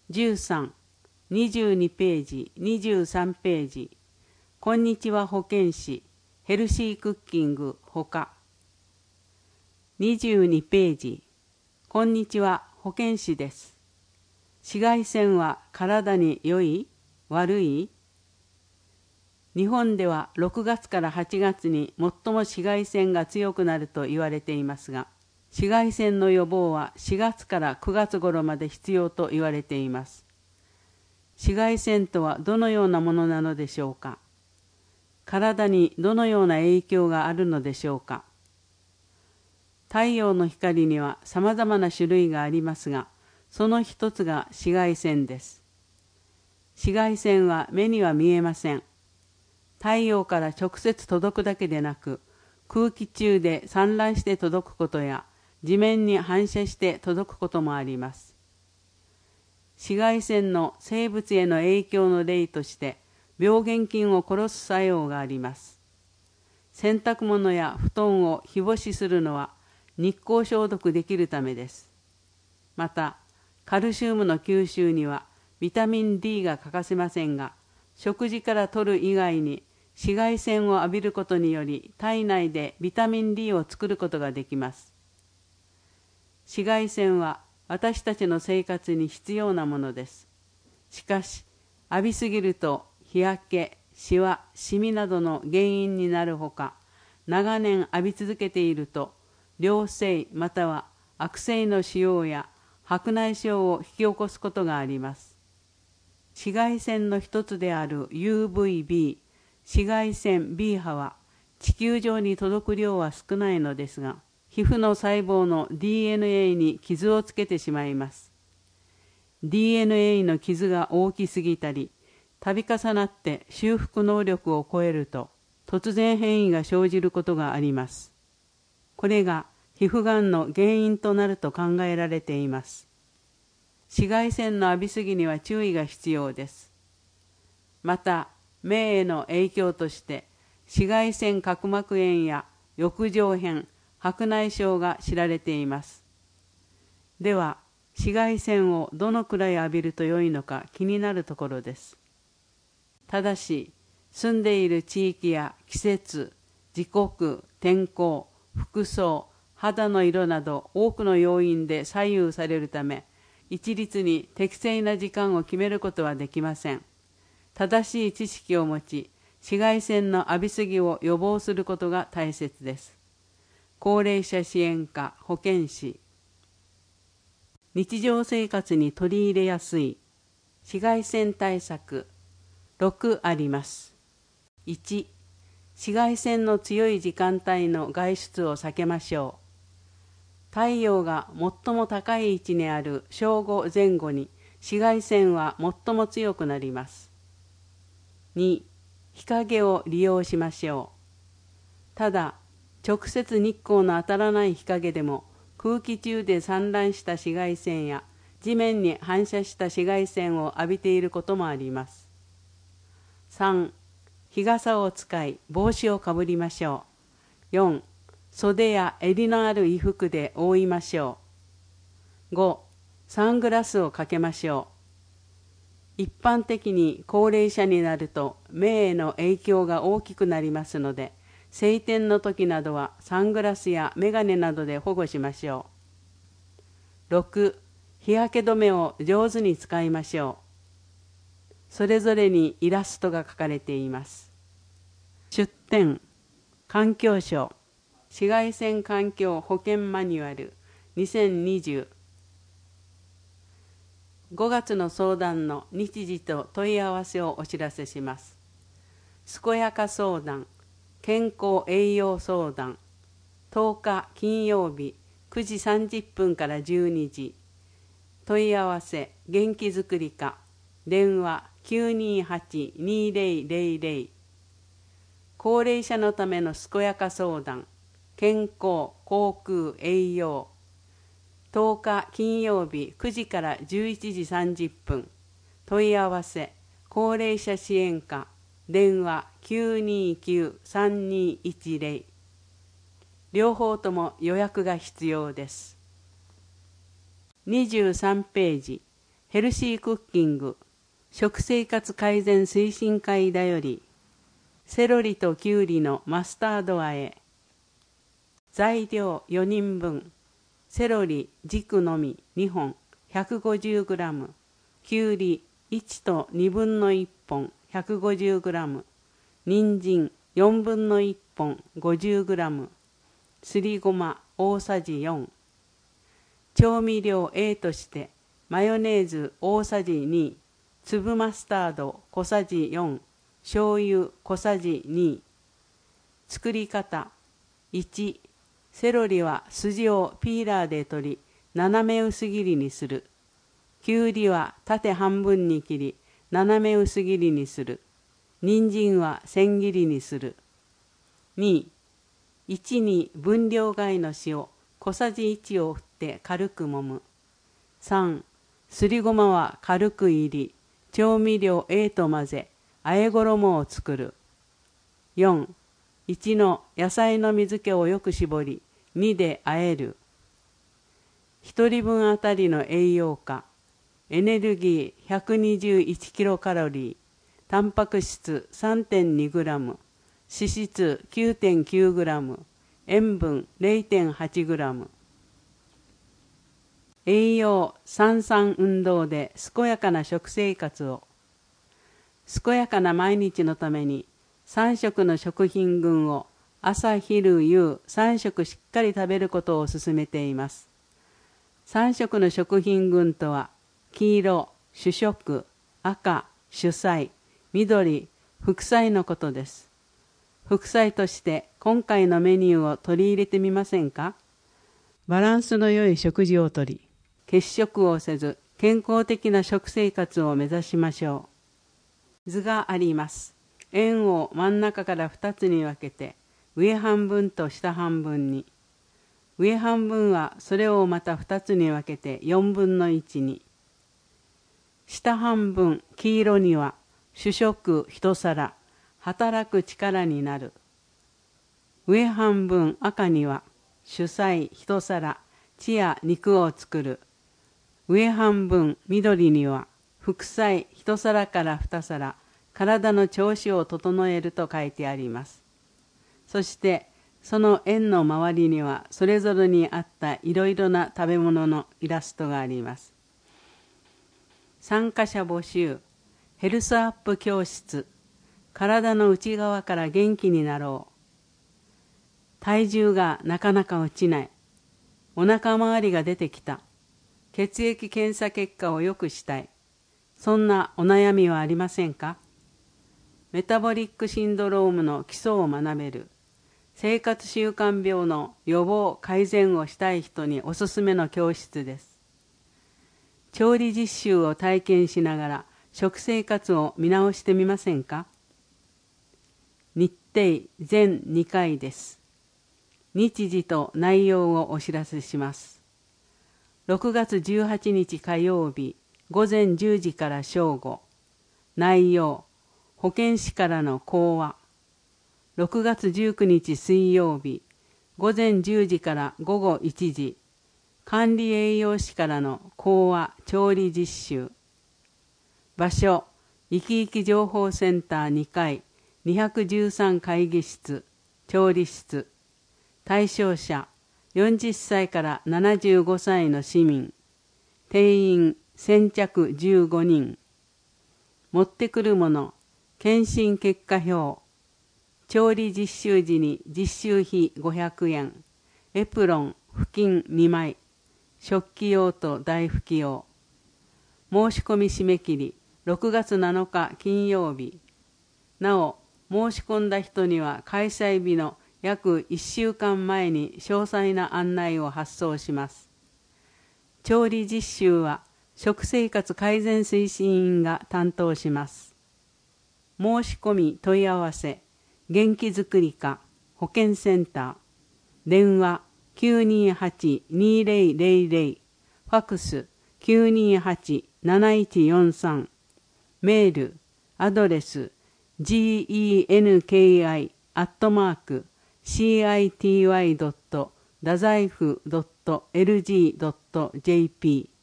13、22ページ、23ページ。こんにちは保健師、ヘルシークッキングほか。22ページ。こんにちは保健師です。紫外線は体に良い？悪い？日本では6月から8月に最も紫外線が強くなると言われていますが、紫外線の予防は4月から9月頃まで必要と言われています。紫外線とはどのようなものなのでしょうか。体にどのような影響があるのでしょうか。太陽の光にはさまざまな種類がありますが、その一つが紫外線です。紫外線は目には見えません。太陽から直接届くだけでなく、空気中で散乱して届くことや、地面に反射して届くこともあります。紫外線の生物への影響の例として、病原菌を殺す作用があります。洗濯物や布団を日干しするのは日光消毒できるためです。また、カルシウムの吸収にはビタミン D が欠かせませんが、食事から摂る以外に紫外線を浴びることにより体内でビタミン D を作ることができます。紫外線は私たちの生活に必要なものです。しかし、浴びすぎると日焼け、シワ、シミなどの原因になるほか、長年浴び続けていると、良性または悪性の腫瘍や白内障を引き起こすことがあります。紫外線の一つである UVB、紫外線 B 波は地球上に届く量は少ないのですが、皮膚の細胞の DNA に傷をつけてしまいます。DNA の傷が大きすぎたり、度重なって修復能力を超えると、突然変異が生じることがあります。これが皮膚がんの原因となると考えられています。紫外線の浴びすぎには注意が必要です。また、目への影響として、紫外線角膜炎や翼状片、白内障が知られています。では、紫外線をどのくらい浴びると良いのか気になるところです。ただし、住んでいる地域や季節、時刻、天候、服装、肌の色など多くの要因で左右されるため、一律に適正な時間を決めることはできません。正しい知識を持ち、紫外線の浴びすぎを予防することが大切です。高齢者支援課保健師。日常生活に取り入れやすい紫外線対策6あります。1、紫外線の強い時間帯の外出を避けましょう。太陽が最も高い位置にある正午前後に紫外線は最も強くなります。2、日陰を利用しましょう。ただ、直接日光の当たらない日陰でも空気中で散乱した紫外線や地面に反射した紫外線を浴びていることもあります。3、日傘を使い帽子をかぶりましょう。4、袖や襟のある衣服で覆いましょう。5、サングラスをかけましょう。一般的に高齢者になると目への影響が大きくなりますので、晴天の時などはサングラスやメガネなどで保護しましょう。6、日焼け止めを上手に使いましょう。それぞれにイラストが描かれています。出典、環境省紫外線環境保険マニュアル2020。5月の相談の日時と問い合わせをお知らせします。健やか相談、健康栄養相談、10日金曜日9時30分から12時。問い合わせ、元気づくり課、電話 928-2000。高齢者のための健やか相談、健康、口腔、栄養。10日金曜日9時から11時30分。問い合わせ、高齢者支援課、電話 929-3210。両方とも予約が必要です。23ページ、 ヘルシークッキング食生活改善推進会だより、セロリとキュウリのマスタード和え。材料4人分。セロリ軸のみ2本 150g、 キュウリ1と2分の1本 150g、 人参4分の1本 50g、 すりごま大さじ4。調味料 A としてマヨネーズ大さじ2、粒マスタード小さじ4、醤油小さじ2。作り方。1、セロリは筋をピーラーで取り斜め薄切りにする。きゅうりは縦半分に切り斜め薄切りにする。人参は千切りにする。2、1に分量外の塩小さじ1を振って軽く揉む。3、すりごまは軽くいり調味料 A と混ぜ和え衣を作る。4、1の野菜の水気をよく絞り2で和える。1人分あたりの栄養価。エネルギー121キロカロリー、タンパク質 3.2 グラム、脂質 9.9 グラム、塩分 0.8 グラム。栄養三々運動で健やかな食生活を。健やかな毎日のために3食の食品群を朝昼夕3食しっかり食べることを勧めています。3食の食品群とは黄色、主食、赤、主菜、緑、副菜のことです。副菜として今回のメニューを取り入れてみませんか？バランスの良い食事をとり、欠食をせず健康的な食生活を目指しましょう。図があります。円を真ん中から2つに分けて、上半分と下半分に。上半分はそれをまた2つに分けて4分の1に。下半分黄色には主食1皿、働く力になる。上半分赤には主菜1皿、血や肉を作る。上半分緑には副菜1皿から2皿、体の調子を整えると書いてあります。そしてその円の周りにはそれぞれに合ったいろいろな食べ物のイラストがあります。参加者募集。ヘルスアップ教室。体の内側から元気になろう。体重がなかなか落ちない。お腹周りが出てきた。血液検査結果を良くしたい。そんなお悩みはありませんか？メタボリックシンドロームの基礎を学べる。生活習慣病の予防改善をしたい人におすすめの教室です。調理実習を体験しながら食生活を見直してみませんか？日程全2回です。日時と内容をお知らせします。6月18日火曜日午前10時から正午。内容、保健師からの講話。6月19日水曜日午前10時から午後1時。管理栄養士からの講話調理実習。場所、いきいき情報センター2階213会議室調理室。対象者40歳から75歳の市民。定員先着15人。持ってくるもの、検診結果表。調理実習時に実習費500円。エプロン、布巾2枚。食器用と台拭き用。申し込み締め切り6月7日金曜日。なお、申し込んだ人には開催日の約1週間前に詳細な案内を発送します。調理実習は食生活改善推進員が担当します。申し込み問い合わせ、元気づくり課保健センター。電話928-2000、ファクス 928-7143、メール、アドレス genki@city.dazaifu.lg.jp